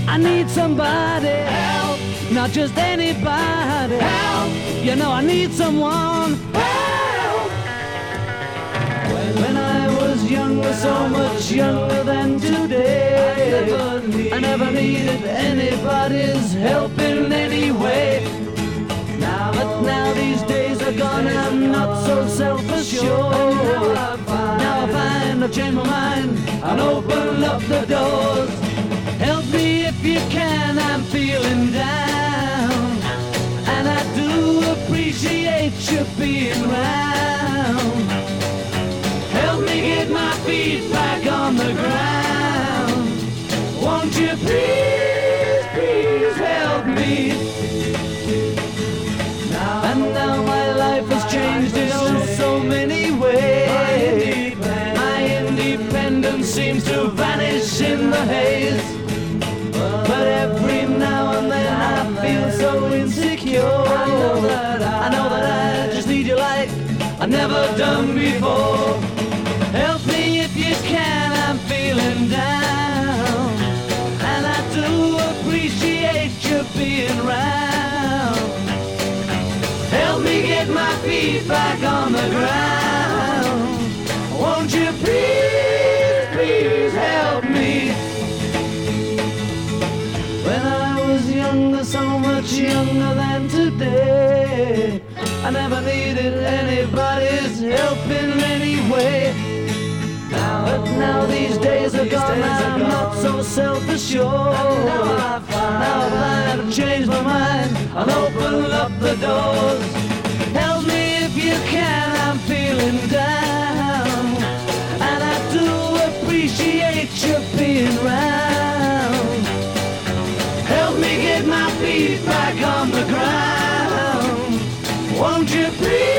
I need somebody help, not just anybody help. You know I need someone help. When I was younger, so much younger than today, I never needed anybody's help in any way. But now these days are gone, I'm not so self-assured. Now I find I've changed my mind and open up the doors. Help me if you can, I'm feeling down, and I do appreciate you being round. Help me get my feet back on the ground. Won't you please, please help me? And now my life has changed in so many ways. My independence seems to vanish in the haze. But every now and then I feel so insecure. I know that I just need you like I've never done before. Help me if you can, I'm feeling down, and I do appreciate you being round. Help me get my feet back on the ground. Won't you please, please help me? When I was younger, so much younger than today, I never needed anybody's help in any way. But now these days are gone, I'm not so self-assured. Now I find I've changed my mind and opened up the doors. Help me if you can, I'm feeling down, and I do appreciate you being round. Help me get my feet back on the ground. Won't you please?